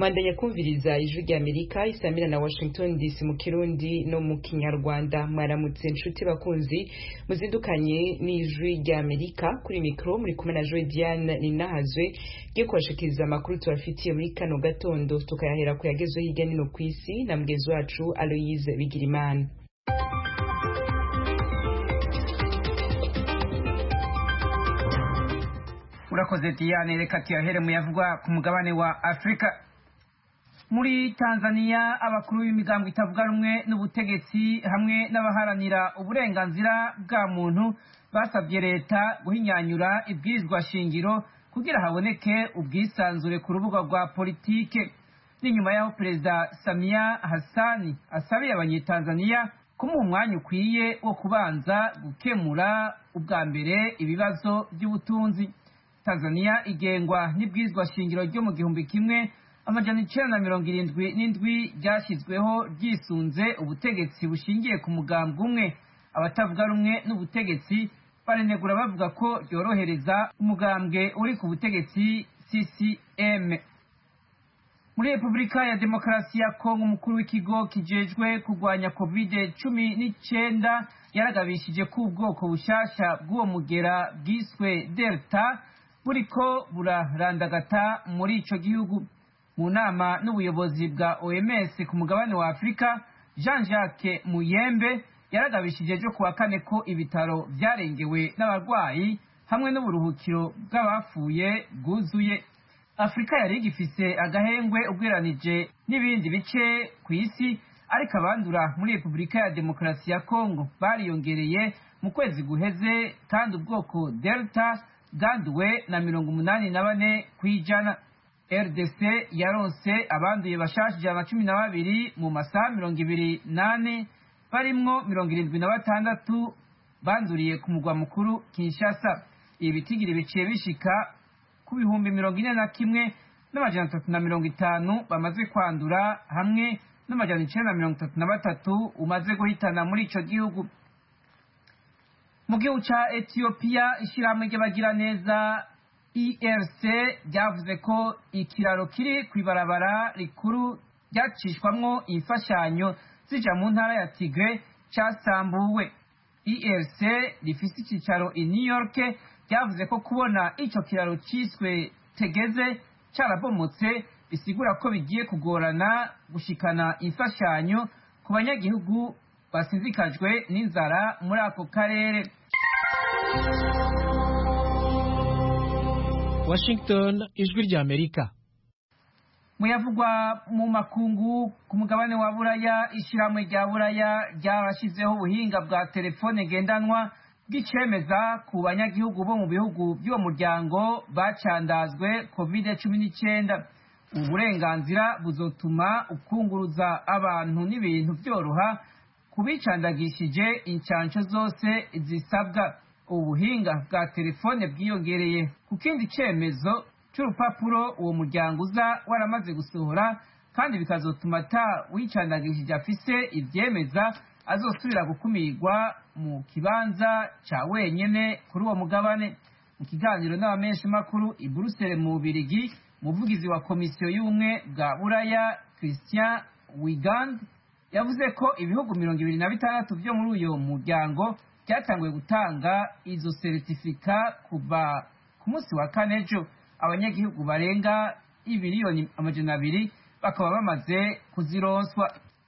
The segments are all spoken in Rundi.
Mandanya kumviriza ijwi rya Amerika isamira na Washington DC mu Kirundi no mu Kinyarwanda. Mwaramutse inshuti bakunzi muzindukanye n'ijwi rya Amerika kuri mikro muri kumwe na Joy Diane Ninahazwe giye kubashikiriza amakuru tubafitiye muri kano gatondo tukayahera ku yagezwe hirya nino kw'isi na mugenzi wacu Aloise Bigirimana. Urakoze Diane, reka tuyahere mu yavugwa ku mugabane wa Afrika. Muri Tanzania abakuru b'imigambo itavuga rumwe n'ubutegetsi hamwe n'abaharanira uburenganzira bwa muntu basabye leta guhinyanyura ibwirizwa shingiro kugira haboneke ubwisanzure ku rubuga rwa politike. Ni nyuma yaho Perezida Samia Hassan asabiye abanyetanzania kumuha umwanya ukwiye wo kubanza gukemura ubwa mbere ibibazo by'ubutunzi. Tanzania igengwa n'ibwirizwa shingiro ryo mu 1977 ryashyizweho ryisunze ubutegetsi bushingiye ku mugambi umwe. Abatavuga rumwe n'ubutegetsi barenegura bavuga ko ryorohereza umugambwe uri ku butegetsi CCM. Muri Repubulika ya Demokarasi ya Kongo, umukuru w'ikigo kijejwe kurwanya COVID-19 yaragabishije ko ubwoko bushasha bw'uwo mugera bwiswe Delta buriko burarandagata muri ico gihugu. Mu nama n'ubuyobozi bwa OMS ku mugabane wa Afrika, Jean-Jacques Muyembe yaragabishije ejo kuwa kane ko ibitaro vyarengewe n'abarwayi hamwe n'uburuhukiro bw'abapfuye bwuzuye. Afrika yari igifise agahengwe ubwiranije n'ibindi bice ku isi, ariko abandura muri Repubulika ya Demokarasi ya Kongo bariyongereye mu kwezi guheze, kandi ubwoko Delta bwanduwe na 84 kw'ijana. RDC yaronse abanduye bashasha 112 mu masaha 28, barimwo 76 banduriye ku mugwa mukuru Kinshasa. Ibi bitigiri biciye bishika ku 41,350 bamaze kwandura hamwe n'933 umaze guhitana muri ico gihugu. Mu gihugu ca Ethiopia, ishirahamwe ry'abagira neza ERC ryavuze ko ikiraro kiri kw'ibarabara rikuru ryacishwamwo imfashanyo zija mu ntara ya Tigre casambuwe. ERC rifise icicaro i New York ryavuze ko kubona ico kiraro ciswe Tegeze carabomotse bisigura ko bigiye kugorana gushikana imfashanyo ku banyagihugu basinzikajwe n'inzara muri ako karere. Washington, ijwi rya Amerika. Muyavugwa mu makungu ku mugabane wa Buraya, ishiramwe rya Buraya ryarashizeho ubuhinga bwa telefone ngendanwa bw'icemeza ku banyagihugu bo mu bihugu by'uwo muryango bacandazwe COVID-19. Uburenganzira buzotuma ukunguruza abantu n'ibintu byoroha kubicandagishije incanco zose zisabwa. Ubuhinga bwa telefone bwiyongereye ku kindi cemezo c'urupapuro uwo muryango uza waramaze gusohora, kandi bikazotuma ata wicandagishije afise ivyemeza azosubira gukumirwa mu kibanza ca wenyene kuri uwo mugabane. Mu kiganiro n'abamenshi makuru i Bruxelles mu Bubiligi, umuvugizi wa komisiyo y'ubumwe bwa Buraya Christian Wigand yavuze ko ibihugu 26 vyo muri uyo muryango byatanguye gutanga izo certificat kuva ku munsi wa kane ejo. Abanyagihugu barenga 200,000,000 bakaba bamaze kuzironswa.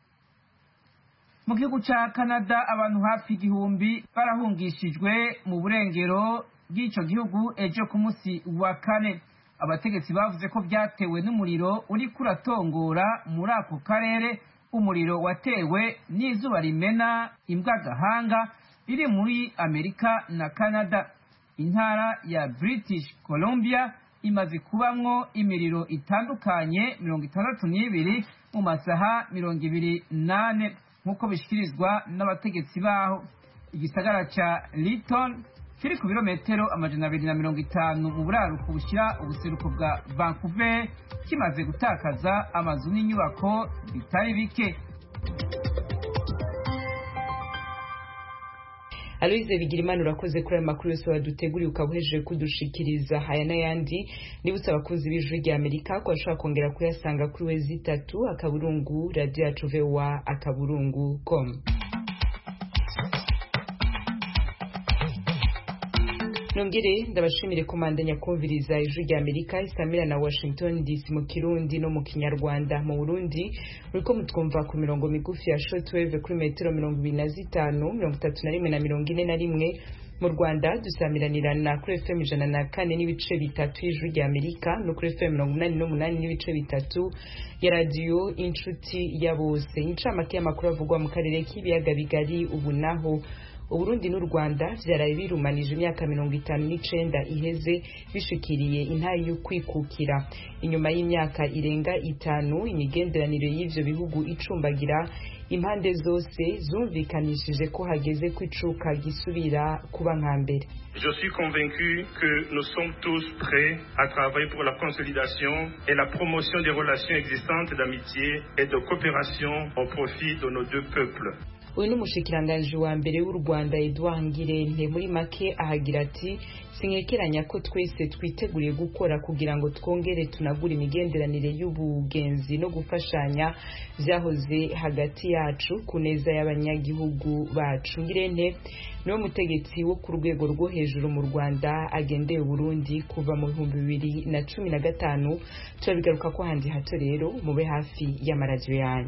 Mu gihugu ca Canada, abantu hafi 1,000 barahungishijwe mu burengero bw'ico gihugu ejo ku munsi wa kane. Abategetsi bavuze ko vyatewe n'umuriro uri kuratongora muri ako karere, umuriro watewe n'izuba rimena imbwa gahanga iri muri Amerika na Canada. Intara ya British Columbia imaze kubamwo imiriro itandukanye 62 mu masaha 28 nk'uko bishikirizwa n'abategetsi baho. Igisagara ca Lytton kiri ku birometero 250 mu buraruko bushira ubuseruko bwa Vancouver kimaze gutakaza amazu n'inyubako bitari bike. Aloise Bigirimana urakoze kuri aya makuru yose waduteguriye ukabuhejeje kudushikiriza haya n'ayandi nibutse abakunzi b'Ijwi rya Amerika ko bashobora kongera kuyasanga kuri wezi 3 akaburungu radio yacu VOA akaburungu.com. Nongere ndabashimire komandanya kumviriza Ijwi rya Amerika isamira na Washington DC mu Kirundi no mu Kinyarwanda. Mu Burundi uriko mutwumva ku mirongo migufi ya shortwave kuri metero 25, 31 na 41. Mu Rwanda dusamiranirana kuri FM 104 n'ibice bitatu Ijwi rya Amerika no kuri FM 88 n'ibice bitatu ya radio Inshuti ya Bose. Incamake y'amakuru avugwa mu karere k'ibiyaga bigari ubu naho Uburundi n'u Rwanda vyaraye birumanije imyaka 59 iheze bishikiriye intayi yo kwikukira. Inyuma y'imyaka irenga 5 imigenderanire y'ivyo bihugu icumbagira, impande zose zumvikanishije ko hageze kwicuka gisubira kuba nka mbere. Je suis convaincu que nous sommes tous prêts à travailler pour la consolidation et la promotion des relations existantes d'amitié et de coopération au profit de nos deux peuples. Uyu n'umushikiranganji wa mbere w'u Rwanda Edouard Ngirente muri make ahagira ati sinkekeranya ko twese twiteguriye gukora kugira ngo twongere tunagura imigenderanire y'ubugenzi no gufashanya vyahoze hagati yacu kuneza y'abanyagihugu bacu. Ngirente niwe mutegetsi wo ku rwego rwo hejuru mu Rwanda agendeye Burundi kuva mu 2015. Turabigaruka ko handi hato rero mube hafi y'amaradiyo yanyu.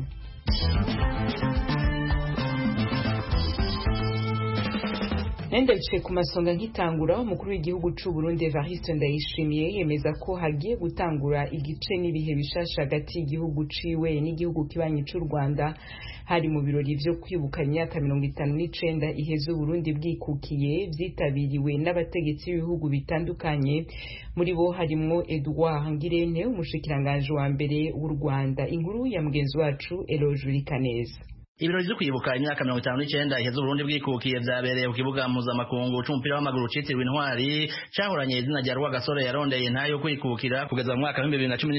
Nende bice ku masonga nkitangura umukuru w'igihugu c'u Burundi Evariste Ndayishimiye yemeza ko hagiye gutangura igice n'ibihe bishasha hagati y'igihugu ciwe n'igihugu kibanyi c'u Rwanda. Hari mu birori vyo kwibuka imyaka 59 iheze Burundi bwikukiye vyitabiriwe n'abategetsi b'ibihugu bitandukanye, muri bo harimwo Edouard Ngirente umushikiranganje wa mbere w'u Rwanda. Inkuru ya mugenzi wacu Eloge Kaneza. Ibirori byo kwibuka imyaka 59 iheze Burundi bwikukiye vyabereye ku kibuga mpuzamakungu c'umupira w'amaguru citiriwe Intwari cahoranye izina rya Rwagasore yarondeye ntayo kwikukira kugeza mu mwaka wa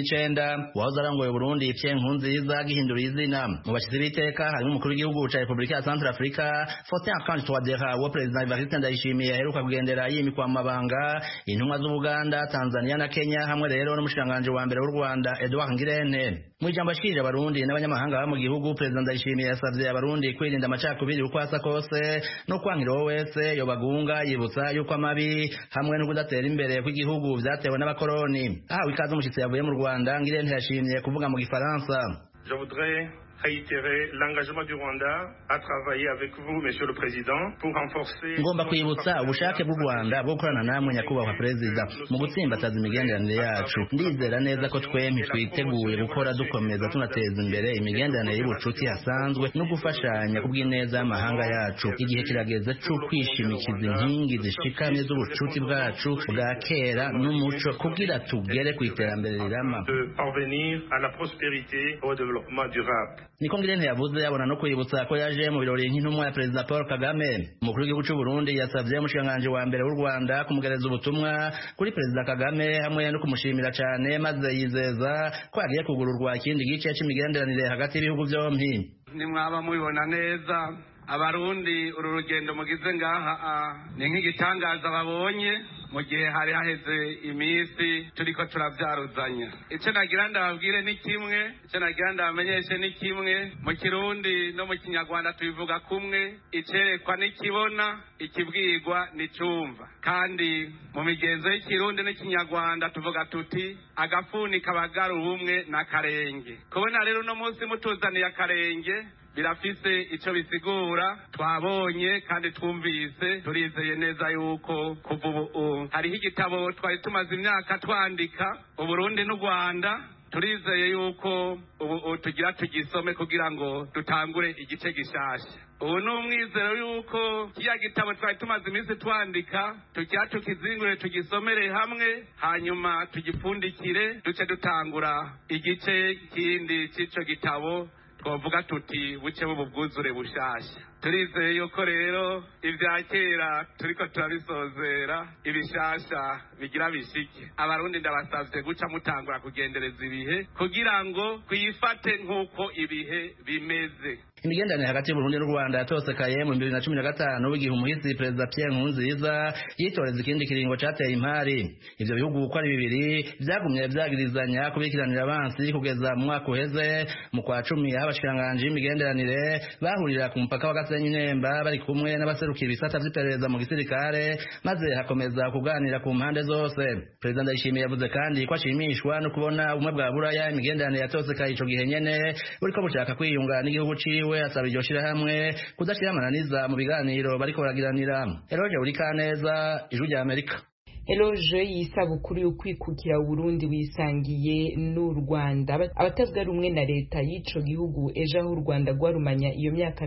2019 wahoze arangoye Burundi Pierre Nkurunziza gihindura izina. Mu bashitsi b'iteka harimo umukuru w'igihugu ca Republika ya Centrafrica Faustin Archange Touadera wa President Evariste Ndayishimiye aheruka kugendera yimikwa amabanga, intumwa z'Ubuganda, Tanzania na Kenya hamwe rero n'umushikiranganje wa mbere w'u Rwanda Edouard Ngirente. Mu ijambo ashikirije abarundi n'abanyamahanga ba mu gihugu President Ndayishimiye yasavye abarundi kwirinda amacakubiri uko asa kose no kwankira wese yobagunga, yibutsa yuko amabi hamwe no kudatera imbere kw'igihugu vyatewe n'abakoroni. Aha wikaze umushitsi yavuye mu Rwanda Ngirente yashimye kuvuga mu Gifaransa. Je voudrais réitérer l'engagement du Rwanda à travailler avec vous, Monsieur le Président, pour renforcer. Ngomba kwibutsa ubushake bw'u Rwanda bwo gukorana namwe nyakubahwa Perezida mu gutsimbataza imigenderanire yacu. Ndizera neza ko twempi twiteguye gukora dukomeza tunateza imbere imigenderanire y'ubucuti hasanzwe no gufashanya kubw'ineza y'amahanga yacu. Igihe kirageze cyo kwishimikiza inkingi zishikamye z'ubucuti bwacu bwa kera n'umuco kugira tugere ku iterambere rirama. De parvenir à la prospérité et au développement durable. Niko Ngirente yavuze yabona no kwibutsa ko yaje mu birori nk'intumwa ya Perezida Paul Kagame. Umukuru w'igihugu c'u Burundi yasavye umushikiranganje wa mbere w'u Rwanda kumugereza ubutumwa kuri Perezida Kagame hamwe no kumushimira cane, maze yizeza ko agiye kugururwa ikindi gice c'imigenderanire hagati y'ibihugu vyompi. Nimwaba mubibona neza abarundi uru rugendo mugize ngaha ni nk'igitangaza babonye mu gihe hari haheze iminsi turiko turavyaruzanya. Ico nagira ndababwire ni kimwe, ico nagira ndabamenyeshe ni kimwe. Mu Kirundi no mu Kinyarwanda tubivuga kumwe, icerekwa nikibona, ikibwirwa nicumva. Kandi mu migenzo y'Ikirundi n'Ikinyarwanda tuvuga tuti agafuni kabagara ubumwe na karenge. Kubona rero no munsi mutuzaniye akarenge birafise ico bisigura, twabonye kandi twumvise, turizeye neza yuko kuva ubu hariho igitabo twari tumaze imyaka twandika Uburundi n'u Rwanda, turizeye yuko ubu tugira tugisome kugira ngo dutangure igice gishasha. Ubu ni umwizero yuko kiya gitabo twari tumaze iminsi twandika tugira tukizingure tugisomere hamwe, hanyuma tugipfundikire duce dutangura igice kindi c'ico gitabo twavuga tuti buce bubwuzure bushasha. turizeye yuko rero ibya kera turiko turabisozera ibishasha bigira bishike. Abarundi ndabasavye guca mutangura kugendereza ibihe kugira ngo kwifate nk'uko ibihe bimeze. Imigenderanire hagati y'Uburundi n'u Rwanda yatosekaye mu 2015 igihe umuhisi Perezida Pierre Nkurunziza yitoreza ikindi kiringo cateye impari. Ivyo bihugu uko ari bibiri vyagumye vyagirizanya kubikiranira abansi kugeza mu mwaka uheze mu kwa 10 aho abashikiranganje y'imigenderanire bahurira ku mupaka wa Gasenyi Nemba bari kumwe n'abaserukira ibisata vy'iperereza mu gisirikare maze hakomeza kuganira ku mpande zose. Perezida Ndayishimiye yavuze kandi ko ashimishwa no kubona ubumwe bwa Buraya imigenderanire yatosekaye ico gihe nyene buriko bushaka kwiyunga n'igihugu ciwe. Asaba iryo shirahamwe kudashira amananiza mu biganiro bariko baragiranira. Eloge Urikaneza, Ijwi rya Amerika. Eloge yisabukuru yo kwikukira Burundi wisangiye n'u Rwanda. Abatavuga rumwe na leta y'ico gihugu ejo aho u Rwanda rwarumanya iyo myaka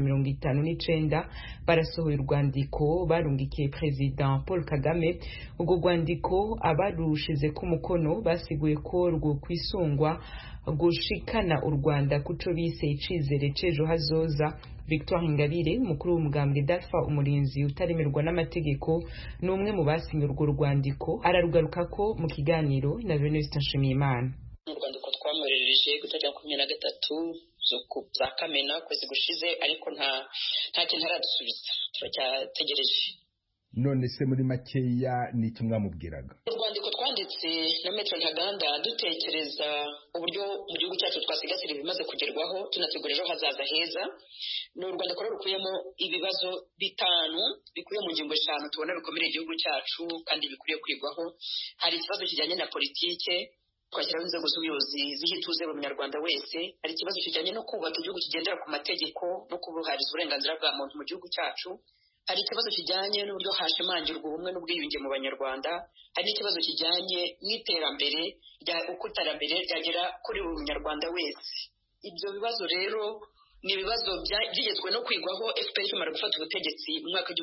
59 barasohoye urwandiko barungikiye President Paul Kagame. Ubwo rwandiko abarushize ku mukono basiguye ko rwo kwisungwa gushikana u Rwanda kuco bise icizere cejo hazoza. Victoire Ingabire umukuru w'umugambwe Dalfa umurinzi utaremerwa n'amategeko n'umwe mu basinye urwo rwandiko ararugaruka ko mu kiganiro na Venuste Nshimiyimana. Mu Rwandiko twamurereje gutajya ku 13 za Kamena kwezi gushize ariko nta kintu aradusubiza turacyategereje. None se muri makeya ni kimwamubwiraga? Urwandiko twanditse na Metro Ntaganda dutekereza uburyo mu gihugu cyacu twasigasira ibimaze kugerwaho tunategura ejo hazaza heza. Ni urwandiko rukuyemo ibibazo bitanu bikuye mu ngingo 5 tubona bikomere igihugu cyacu kandi bikuriye kwigwaho. Hari ikibazo kijyanye na politike twashyiraho inzego z'ubuyobozi zihituze mu Munyarwanda wese. Hari ikibazo kijyanye no kubaka igihugu kigendera ku mategeko no kubuhariza uburenganzira bwa muntu mu gihugu cyacu. Hari ikibazo kijyanye n'uburyo hashimangirwa ubumwe n'ubwiyunge mu Banyarwanda. Hari ikibazo kijyanye n'iterambere uko iterambere ryagera kuri buri Munyarwanda wese. Ibyo bibazo rero ni ibibazo byigezwe no kwigwaho FPR kimara gufata ubutegetsi mu mwaka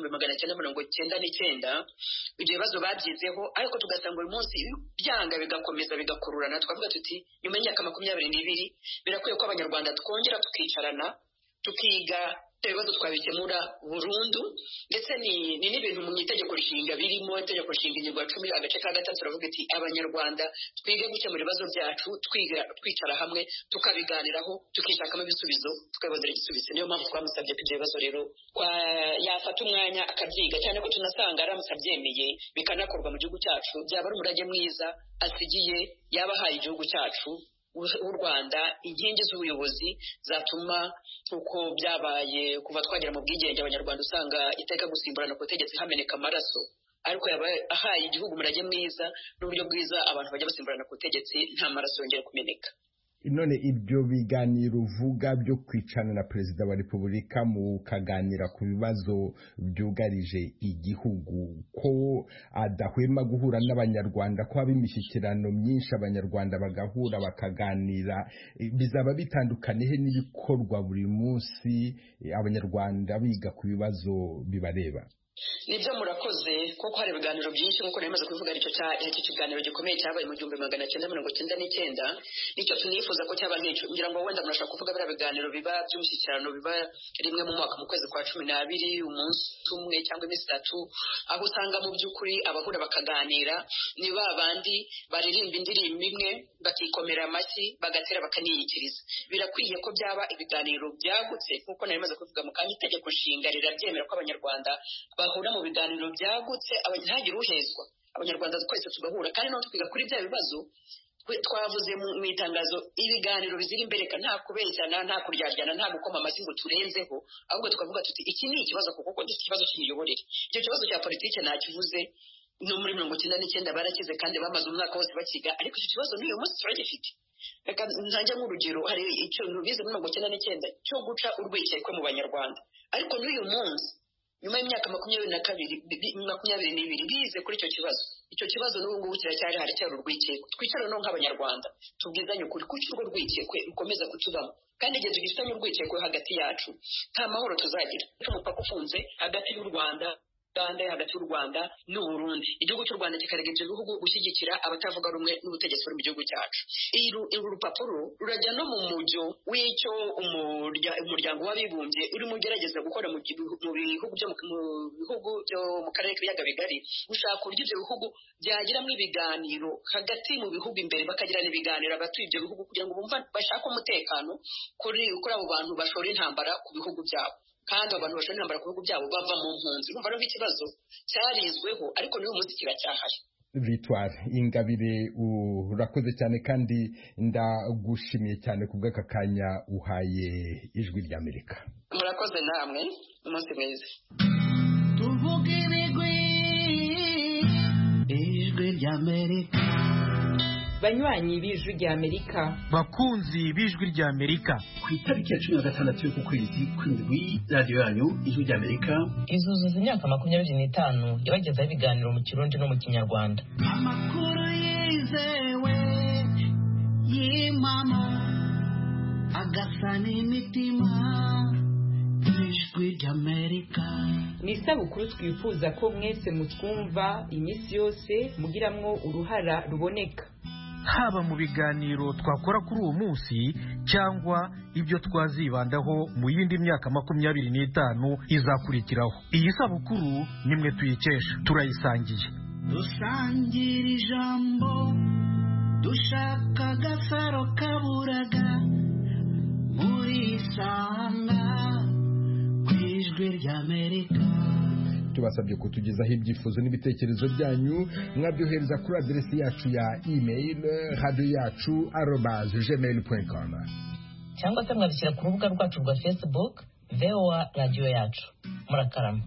w'1999. Ibyo bibazo babyizeho ariko tugasanga uyu munsi byanga bigakomeza bigakururana. Twavuga tuti nyuma y'imyaka 22 birakwiye ko Abanyarwanda twongera tukicarana tukiga ibibazo twabikemura burundu. Ndetse ni n'ibintu mu itegeko nshinga birimo itegeko nshinga ingingo 10 agace ka 3 turavuga ati Abanyarwanda twige gukemura ibibazo byacu twicara hamwe tukabiganiraho tukishakamo ibisubizo tukabazira igisubizo. Niyo mpamvu twamusabye ibyo bibazo rero yafata umwanya akabyiga cyane ko tunasanga aramusabyemeye bikanakorwa mu gihugu cyacu byaba ari umurage mwiza asigiye yabahaye igihugu cyacu u Rwanda inkingi z'ubuyobozi zatuma uko byabaye kuva twagera mu bwigenge Abanyarwanda usanga iteka gusimburana ku butegetsi hameneka amaraso ariko ahaye igihugu umurage mwiza n'uburyo bwiza abantu bajya basimburana ku butegetsi nta maraso yongera kumeneka. None ibyo biganiro uvuga byo kwicana na Perezida wa Repubulika mu kaganira ku bibazo byugarije igihugu ko adahwema guhura n'Abanyarwanda ko haba imishyikirano myinshi Abanyarwanda bagahura bakaganira bizaba bitandukanye he n'ibikorwa buri munsi Abanyarwanda biga ku bibazo bibareba? Nibyo murakoze kuko hari ibiganiro byinshi nkuko namaze kuvuga icyo kiganiro gikomeye cyabaye mu 1999 nicyo tunifuza ko cyaba nk'icyo ngira ngo wenda murashaka kuvuga bira biganiro biba by'umushyikirano biba rimwe mu mwaka mu kwezi kwa 12 umunsi umwe cyangwa iminsi 3 aho usanga mu by'ukuri abahura bakaganira ni babandi baririmba indirimbo imwe bakikomera amashyi bagatera bakaniyikiriza. Birakwiye ko byaba ibiganiro byagutse nkuko namaze kuvuga mu kandi itegeko nshinga rirabyemera ko Abanyarwanda bahura mu biganiro byagutse ntagire uhezwa. Abanyarwanda twese tugahura kandi no twiga kuri bya bibazo twavuze mu itangazo ibiganiro bizira imbereka nta kubeshyana nta kuryaryana nta gukoma amashyi ngo turenzeho ahubwo tukavuga tuti iki ni ikibazo kuko gifite ikibazo cy'imiyoborere. Icyo kibazo cya politike nakivuze no muri 1999 barakize kandi bamaze umwaka wose bakiga ariko icyo kibazo n'uyu munsi turagifite. Reka ntanjye nk'urugero hari icyo bize muri 1999 cyo guca urwikekwe mu Banyarwanda ariko n'uyu munsi nyuma y'imyaka 22 bize kuri icyo kibazo. Icyo kibazo n'ubu ngubu kiracyari haracyari urwikekwe. Twicara no nk'Abanyarwanda tubwizanye ukuri kuki urwo rwikekwe rukomeza kutubamo kandi igihe tugifitanye urwikekwe hagati yacu nta mahoro tuzagira. Umupaka ufunze hagati y'u Rwanda Uganda, hagati y'u Rwanda n'u Burundi. Igihugu cy'u Rwanda kikarega ibyo bihugu gushyigikira abatavuga rumwe n'ubutegetsi buri mu gihugu cyacu. Uru rupapuro rurajya no mu mujyo w'icyo umuryango w'abibumbye urimo ugerageza gukora mu bihugu byo mu karere k'ibiyaga bigari, gushaka uburyo ibyo bihugu byagiramo ibiganiro hagati mu bihugu imbere, bakagirana ibiganiro abatuye ibyo bihugu kugira ngo bumva bashake umutekano kuri abo bantu bashora intambara ku bihugu byabo, kandi abantu bashora intambara ku bihugu byabo bava mu mpunzi. Urumva rero ikibazo cyarizweho, ariko n'uyu munsi kiracyahari. Victoire Ingabire, urakoze cyane kandi ndagushimiye cyane ku bw'aka kanya uhaye Ijwi ry'Amerika. Murakoze namwe, umunsi mwiza. Tuvuge ibigwi Ijwi ry'Amerika. Banywanyi b'Ijwi ry'Amerika, bakunzi b'Ijwi ry'Amerika, ku itariki ya 16 y'uku kwezi kw'indwi radiyo yanyu Ijwi ry'Amerika izuzuza imyaka 25 yabagezaho ibiganiro mu Kirundi no mu Kinyarwanda. Amakuru yizewe y'imamo agasa n'imitima. Ijwi ry'Amerika ni isabukuru twifuza ko mwese mutwumva iminsi yose mugiramwo uruhara ruboneka, haba mu biganiro twakora kuri uwo munsi cyangwa ibyo twazibandaho mu yindi myaka 25 izakurikiraho. Iyi sabukuru nimwe tuyikesha, turayisangiye. Dusangira ijambo, dushaka agasaro kaburaga, muri sanga ku Ijwi ry'Amerika. Tubasabye kutugezaho ibyifuzo n'ibitekerezo byanyu, mwabyohereza kuri aderesi yacu ya email radio.yacu@gmail.com, cyangwa se mwabishyira ku rubuga rwacu rwa Facebook VOA Radio Yacu. Murakarama.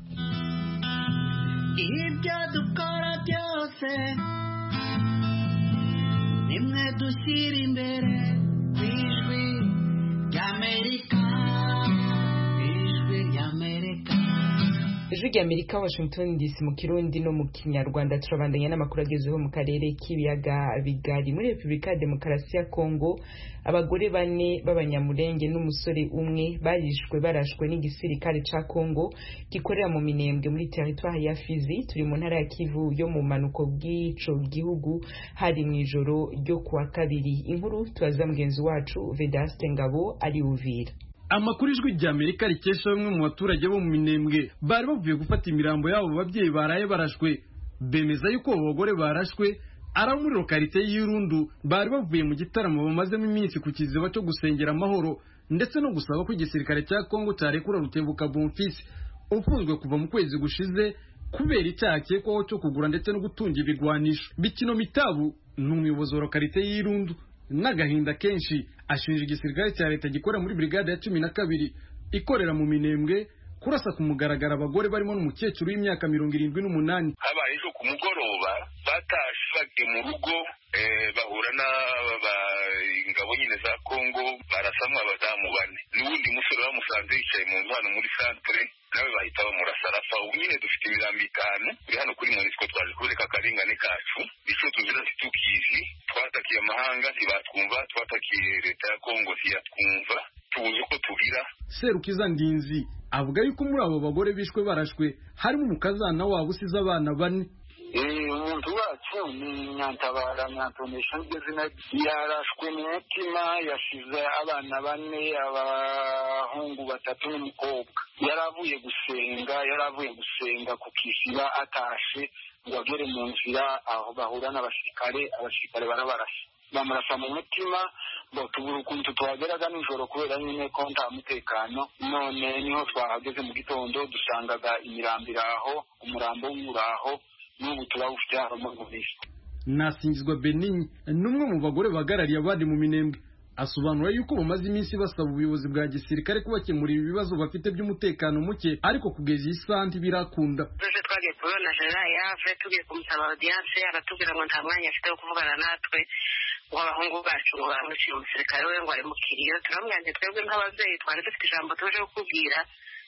Ibyo dukora byose nimwe dushyira imbere ku Ijwi ry'Amerika. Ijwi ry'Amerika. Ijwi ry'Amerika, Washington DC, mu Kirundi no mu Kinyarwanda. Turabandanya n'amakuru agezeho mu karere k'ibiyaga bigari. Muri Repubulika ya Demokarasi ya Kongo, abagore 4 b'abanyamurenge n'umusore umwe barishwe barashwe n'igisirikare ca Kongo gikorera mu Minembwe muri territoire ya Fizi, turi mu ntara ya Kivu yo mu manuko bw'ico gihugu, hari mu ijoro ryo kuwa kabiri. Inkuru tubaza mugenzi wacu Vedaste Ngabo ari Uvira. Amakuru Ijwi ry'Amerika rikesha bamwe mu baturage bo mu Minembwe bari bavuye gufata imirambo yabo babyeyi baraye barashwe, bemeza yuko abo bagore barashwe ari muri lokalite y'Irundu, bari bavuye mu gitaramo bamazemo iminsi ku kiziba cyo gusengera amahoro ndetse no gusaba ko igisirikare cya Kongo cyarekura Rutebuka Bonfils ufunzwe kuva mu kwezi gushize kubera icyaha cyekwaho cyo kugura ndetse no gutunga ibigwanisho. Bikino Mitabu ni umuyobozi wa lokalite y'Irundu, n'agahinda kenshi ashinja igisirikare cya leta gikora muri brigade ya 12 ikorera mu Minembwe kurasa ku mugaragara abagore barimo n'umukecuru w'imyaka 78. Habaye ejo ku mugoroba batashe bagiye mu rugo bahura n'ingabo nyine za Kongo, barasamwa abadamu 4 n'ubundi musore bamusanze yicaye mu nzu hano muri centre, nawe bahita bamurasa arapfa. Ubu nyine dufite imirambo 5 uri hano kuri Monisco, twaje kureka akarengane kacu, icyo tuzira tukizi. Twatakiye amahanga ntibatwumva, twatakiye leta ya Kongo ntiyatwumva, tubuze uko tugira. Serukiza Ndinzi avuga yuko muri abo bagore bishwe barashwe harimo umukazana wabo usize abana 4. Umuntu wacu ni Nyantabara Nyantonesha n'izina, yarashwe mu mutima, yashize abana 4, abahungu 3 n'umukobwa. Yaravuye gusenga ku kisiba, atashe ngo agere mu nzira aho bahura n'abasirikare barabarasa, bamurasa mu mutima. Tubura ukuntu tuhageraga nijoro kubera nyine ko nta mutekano. None niho twahageze mu gitondo dusangaga imirambo iraho, umurambo w'uraho, n'ubu turawufite hano mu Monisco. Nasingizwa Benin n'umwe mu bagore bagarariye abandi mu Minembwe asobanura yuko bamaze iminsi basaba ubuyobozi bwa gisirikare kubakemurira ibibazo bafite by'umutekano muke, ariko kugeza isanti birakunda. Twagiye kubona General Yave, tugiye kumusaba audience, aratubwira ngo nta mwanya afite wo kuvugana natwe, ngo abahungu bacu ngo bamuciye umusirikare we ngo ari mu kiriyo. Turamwanje twebwe nk'ababyeyi twari dufite ijambo tuje kukubwira,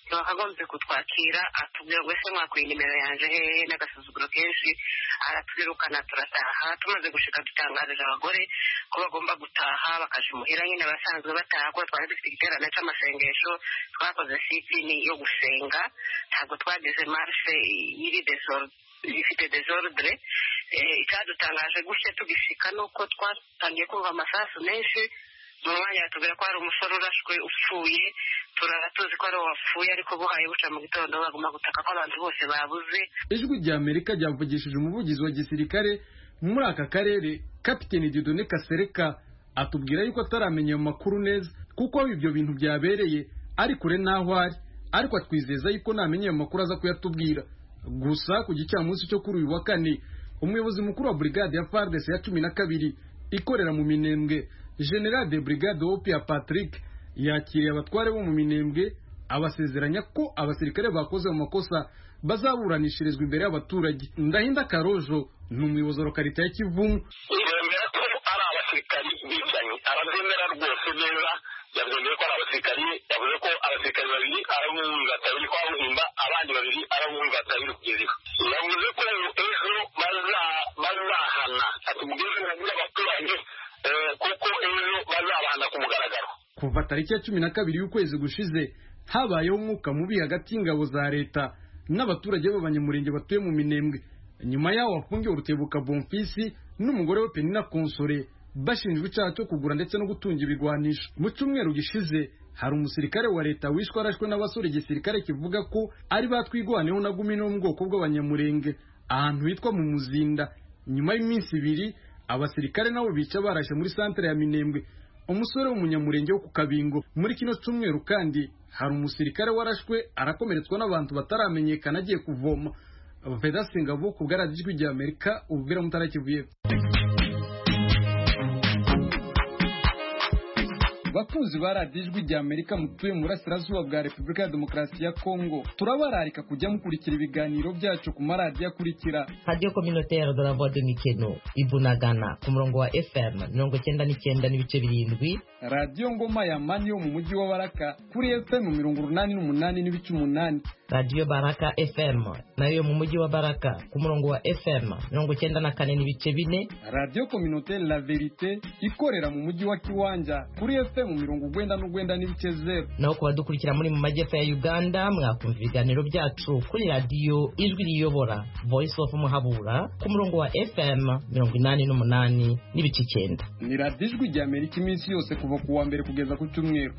ntibakagombye kutwakira atubwira ngo ese mwakuye nimero yanje hehe n'agasuzuguro kenshi aratwirukana turataha tumaze gushika dutangarije abagore ko bagomba gutaha bakaja imuhira nyine basanzwe bataha kuko twari dufite igiterane c'amasengesho twakoze sitini yo gusenga ntabwo twagize marshe y'iri ifite desordre icyadutangaje gutya tugishika nuko twatangiye kumva amasasu menshi mu mwanya batubwira ko hari umusore urashwe upfuye turara tuzi ko ari wapfuye ariko buhaye buca mu gitondo baguma gutaka ko abantu bose babuze. Ijwi rya Amerika ryavugishije umuvugizi wa gisirikare muri aka karere Kapiteni Dieudonné Kasereka atubwira yuko ataramenya amakuru neza kuko ibyo bintu byabereye ari kure naho ari, ariko atwizeza yuko namenye amakuru aza kuyatubwira. Gusa ku gicamunsi cyo kuri uyu wa kane umuyobozi mukuru wa brigade ya FARDC ya 12 ikorera mu Minembwe General de Brigade Opia Patrick yakiriye abatware bo mu Minembwe abasezeranya ko abasirikare bakoze mu makosa bazaburanishirizwa imbere y'abaturage. Ndahinda Karojo ni umuyobozi wa lokalite ya Kivumu. Yemera ko ari abasirikari bicanyi, arabyemera rwose neza, yabyemeye ko ari abasirikari, yavuze ko abasirikari babiri ari abunga tabiri kwa Buhimba, abandi babiri ari abunga tabiri kugeza yavuze ko ejo bazahana atubwire n'abaturage kuko ejo bazabana ku mugaragaro. Kuva tariki ya 12 y'ukwezi gushize habayeho umwuka mubi hagati y'ingabo za leta n'abaturage b'abanyamurenge batuye mu Minembwe. Nyuma yaho wafungiye Urutebuka Bonfisi n'umugore we Penina Konsore bashinjwe icyaha cyo kugura ndetse no gutunga ibigwanisho. Mu cyumweru gishize hari umusirikare wa leta wishwe arashwe n'abasore gisirikare kivuga ko ari batwigwaneho na gumi no mu bwoko bw'abanyamurenge ahantu hitwa mu Muzinda. Nyuma y'iminsi 2 abasirikare nabo bica barashe muri centre ya Minembwe umusore w'umunyamurenge wo ku Kabingo. Muri kino cyumweru kandi hari umusirikare warashwe arakomeretswa n'abantu bataramenyekana agiye kuvoma. Vedaste Ngabo ku bw'Ijwi rya Amerika ubwira mutarakivuye. Bakunzi ba radiyo Ijwi rya Amerika mutuye mu burasirazuba bwa Repubulika ya Demokarasi ya Kongo, turabararika kujya mukurikira ibiganiro byacu ku maradiyo akurikira: Radio Communautaire de la Voix de Mikeno Ibunagana ku murongo wa FM 99.7, Radio Ngoma ya Mani yo mu mujyi wa Baraka kuri FM 88.8, Radio Baraka FM nayo mu mujyi wa Baraka ku murongo wa FM 94.4, Radio Communautaire La Verite ikorera mu mujyi wa Kiwanja kuri FM 90.0. naho kuba dukurikira muri mu majyepfo ya Uganda mwakumva ibiganiro byacu kuri radio Ijwi riyobora Voice of Muhabura ku murongo wa FM 88.9. Ni radio Ijwi rya Amerika iminsi yose kuva ku wa mbere kugeza ku cyumweru.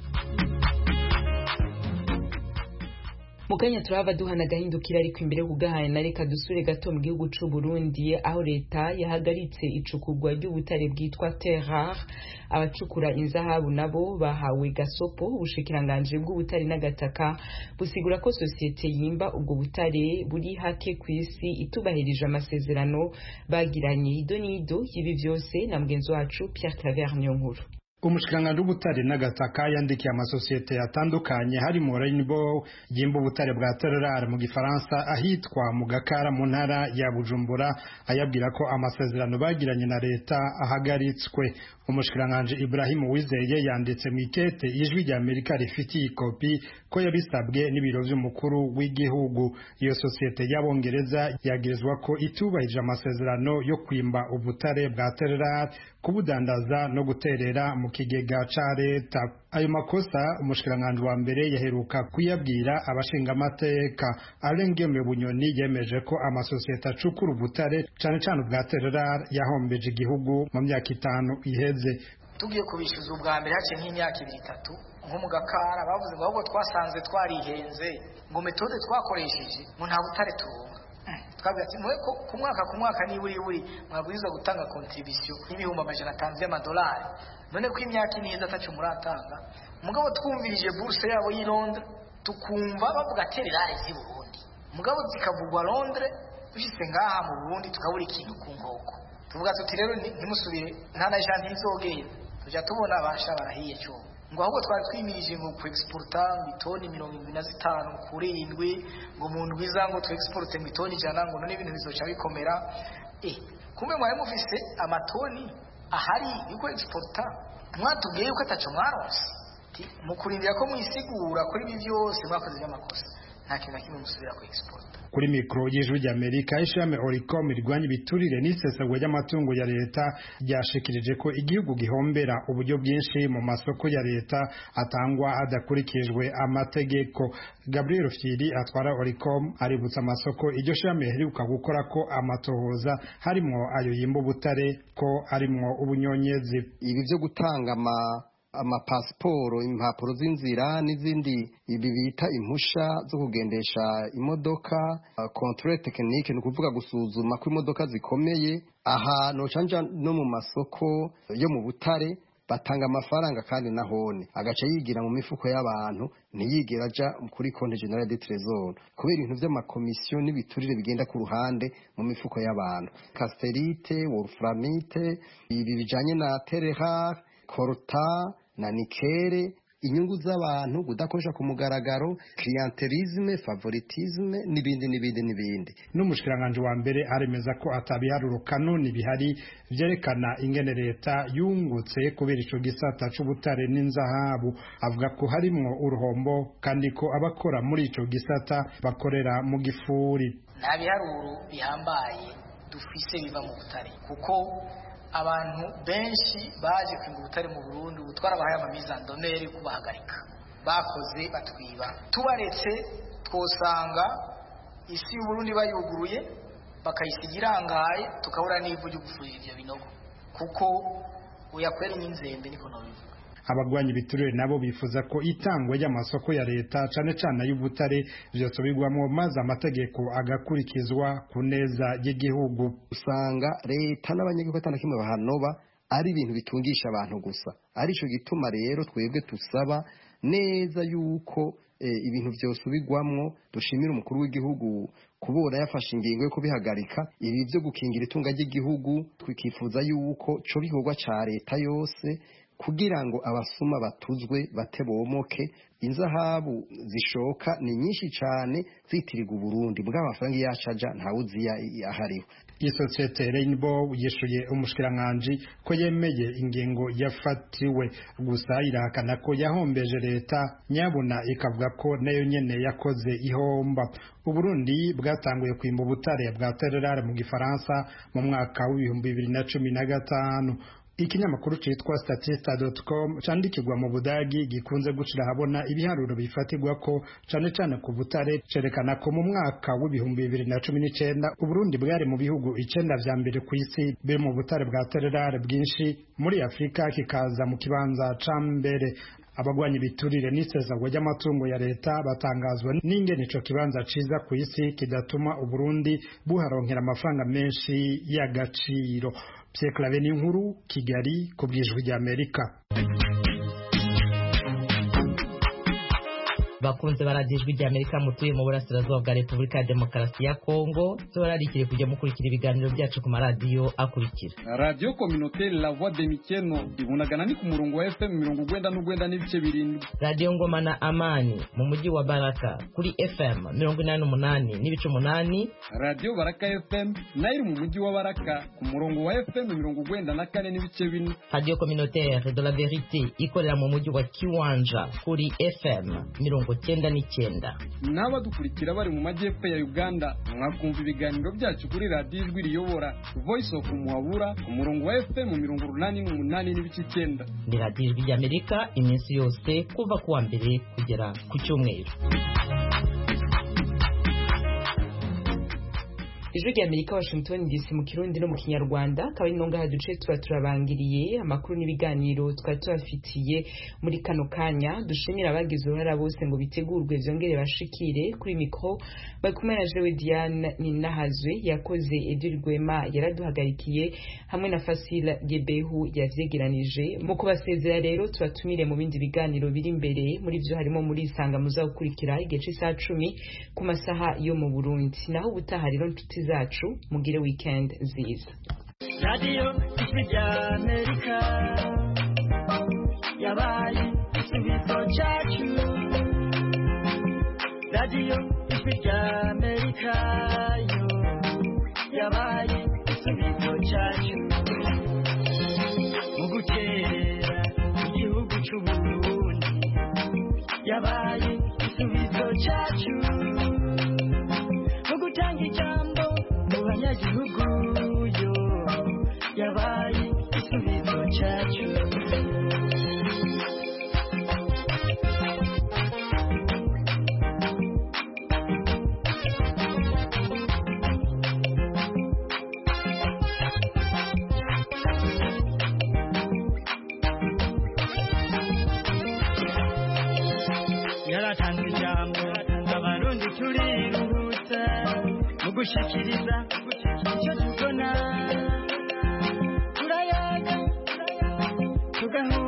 Muganya turava duhana gahindukira ariko imbere kugahana reka dusure gato mu gihugu c'u Burundi aho leta yahagaritse icukugwa ry'ubutare bwitwa Terrar. Abacukura inzahabu nabo bahawe gasopo. Ubushikiranganje bw'ubutare n'agataka busigura ko societe yimba ubwo butare buri hake ku isi itubahirije amasezerano bagiranye. Idonido y'ibi byose na mugenzi wacu Pierre Claver Nyonkuru. Umushikiranganje w'ubutare n'agataka yandikiye amasosiyete atandukanye harimo Rainbow yimba ubutare bwa Terrar mu Gifaransa ahitwa mu Gakara mu ntara ya Bujumbura, ayabwira ko amasezerano bagiranye na leta ahagaritswe. Umushikiranganje Ibrahim Uwizeye yanditse mu ikete Ijwi rya Amerika rifitiye ikopi ko yabisabwe n'ibiro by'umukuru w'igihugu. Iyo sosiyete y'Abongereza yagirizwa ko itubahirije amasezerano yo kwimba ubutare bwa Terrar, kubudandaza no guterera mu kigega ca leta. Ayo makosa umushikiranganje wa mbere yaheruka kuyabwira abashingamateka. Alengeme Bunyoni yemeje ko amasosiyete acukura ubutare cane cane bwa Terrar yahombeje igihugu mu myaka 5 iheze. Tugiye kubishyuza ubwa mbere hace nk'imyaka 2-3 nko mu Gakara bavuze ngo ahubwo twasanze twarihenze ngo metode twakoresheje ngo nta butare turonka. Twabwatsi mwe ku mwaka ni buri mwabwiza gutanga contribution y'ibihumbi $500 none ko imyaka iniza atacu muratanga mugabo twumvirije bourse yabo yi Londres tukumva bavuga Terrar zi Burundi mugabo zikavugwa Londres bishise ngaha mu Burundi tukabura ikintu ku nkoko tuvuga tuti rero ntimusubire nta na janti izogera tujya tubona abasha barahiye cyo ngo ahubwo twari twimirije ngo ku exporta mitoni 75 kuri 7 ngo mu ndwiza ngo tu exporte mitoni 100 ngo none ibintu bizoca bikomera kumbe mwari mufise amatoni ahari yuko exporta mwatubwiye yuko ataco mwaronse mu kurindira ko mwisigura kuri ibi byose mwakoze by'amakosa nta kintu na kimwe musubira ku export. Kuri mikro y'Ijwi ry'Amerika ishami Oricom rirwanya ibiturire n'isesagwa ry'amatungo ya leta ryashikirije ko igihugu gihombera uburyo bwinshi mu masoko ya leta atangwa adakurikijwe amategeko. Gabriel Firi atwara Oricom aributsa amasoko iryo shami riheruka gukora ko amatohoza harimo ayo yimba ubutare ko arimwo ubunyonyezi. Ibi byo gutanga amapasiporo, impapuro z'inzira n'izindi ibi bita impusha zo kugendesha imodoka, controle technique ni ukuvuga gusuzuma ko imodoka zikomeye. Aha nocanja no mu masoko yo mu butare batanga amafaranga kandi nahone agaca yigira mu mifuko y'abantu ntiyigera aja kuri compte general de trésor kubera ibintu by'amakomisiyo n'ibiturire bigenda ku ruhande mu mifuko y'abantu. Casterite, wolframite, ibi bijanye na terera, korta na nikere, inyungu z'abantu kudakoresha ku mugaragaro, clientelisme, favoritisme n'ibindi. N'umushikiranganje wa mbere aremeza ko atabiharuro kanoni bihari vyerekana ingene leta yungutse kubera ico gisata c'ubutare n'inzahabu. Avuga ko harimwo uruhombo kandi ko abakora muri ico gisata bakorera mu gifuri. Nta biharuro bihambaye dufise biva mu butare kuko abantu benshi baje kwimba ubutare mu Burundi butwara abahaye amamizandomeri kubahagarika bakoze batwiba. Tubaretse twosanga isi y'Uburundi bayuguruye bakayisiga irangaye tukabura n'ivu ryo gufurira ivyo binogo kuko uyakwera inzembe niko nobivuga. Abagwanya ibiturire nabo bifuza ko itangwa y'amasoko ya leta cane cane y'ubutare vyosubirwamo maze amategeko agakurikizwa ku neza y'igihugu. Usanga leta n'abanyagihugu atandukanye bahanoba ari ibintu bitungisha abantu gusa. Arico gituma rero twebwe tusaba neza yuko ibintu vyosubirwamwo. Dushimira umukuru w'igihugu kubora yafashe ingingo yo kubihagarika. Ibi byo gukingira itunga ry'igihugu twikifuza yuko co bikorwa ca leta yose kugira ngo abasuma batuzwe batebomoke. Inzahabu zishoka ni nyinshi cyane zitirirwa Burundi bwa amafaranga yacaja ntawuziya ahariho. Isosiyete Rainbow yishuye umushikiranganje ko yemeye ingengo yafatiwe gusa irahakana ko yahombeje leta nyabuna ikavuga ko nayo nyene yakoze ihomba. Uburundi bwatanguye kwimba ubutare bwa tererare mu Gifaransa mu mwaka w'2015. Ikinyamakuru citwa statista.com candikirwa mu Budagi gikunze gucira habona ibiharuro bifatirwa ko cane cane ku butare cerekana ko mu mwaka w'2019 Uburundi bwari mu bihugu 9 vya mbere ku isi biri mu butare bwa tererare bwinshi, muri Afrika kikaza mu kibanza ca mbere. Abagwanya ibiturire n'isesagwa ry'amatungo ya leta batangazwa n'ingene ico kibanza ciza ku isi kidatuma Uburundi buharonkera amafaranga menshi y'agaciro. Pierre Claver Ninkuru, Kigali, ku bw'Ijwi ry'Amerika. Bakunze baradijwe ry'Amerika mutuye mu burasirazuba bwa Repubulika ya Demokarasi ya Kongo, zorarikire kujya mukurikira ibiganiro byacu ku maradiyo akurikira. Radio Communautaire La Voix de Mikeno ibunagana ni ku murongo wa FM 99 n'ibice birindwi. Radio Ngoma na Amani mu mujyi wa Baraka kuri FM 88 n'ibice 8. Radio Baraka FM nayo mu mujyi wa Baraka ku murongo wa FM 94 n'ibice 4. Radio Communautaire de la Vérité ikorera mu mujyi wa Kiwanja kuri FM 99. N'abadukurikira bari mu majyepfo ya Uganda mwakumva ibiganiro byacu kuri Radio Ijwi Riyobora Voice of Muhabura ku murongo wa FM 88 n'ibice 9. Ni Radio Ijwi ry'Amerika iminsi yose kuva kuwa mbere kugera ku cyumweru. Ijwi ry'Amerika Washington DC mu Kirundi no mu Kinyarwanda akaba ari nonga haduce turabangiriye amakuru n'ibiganiro twari tubafitiye muri kano kanya. Dushimira abagize uruhara bose ngo bitegurwe byongere bashikire kuri mikro bakumena jewe Diane Ninahazwe yakoze Edil Rwema yaraduhagarikiye hamwe na Fasila Gebehu yavyegeranije mu kubasezera. Rero tubatumire mu bindi biganiro biri imbere, muri byo harimo muri isanga muza gukurikira igice saa 10 ku masaha yo mu Burundi. Naho ubutaha rero nshuti zacu mugire weekend nziza. Radio Ijwi ry'Amerika yabaye igisubizo cyacu. Radio Ijwi ry'Amerika yo yabaye igisubizo cyacu mu gutera igihugu cy'u Burundi y'abanyagihugu yo yabaye igisubizo cyacu. Yaratanze ijambo abarundi turiruhutsa mu gushikiriza icyo tubona turayaga tugahuza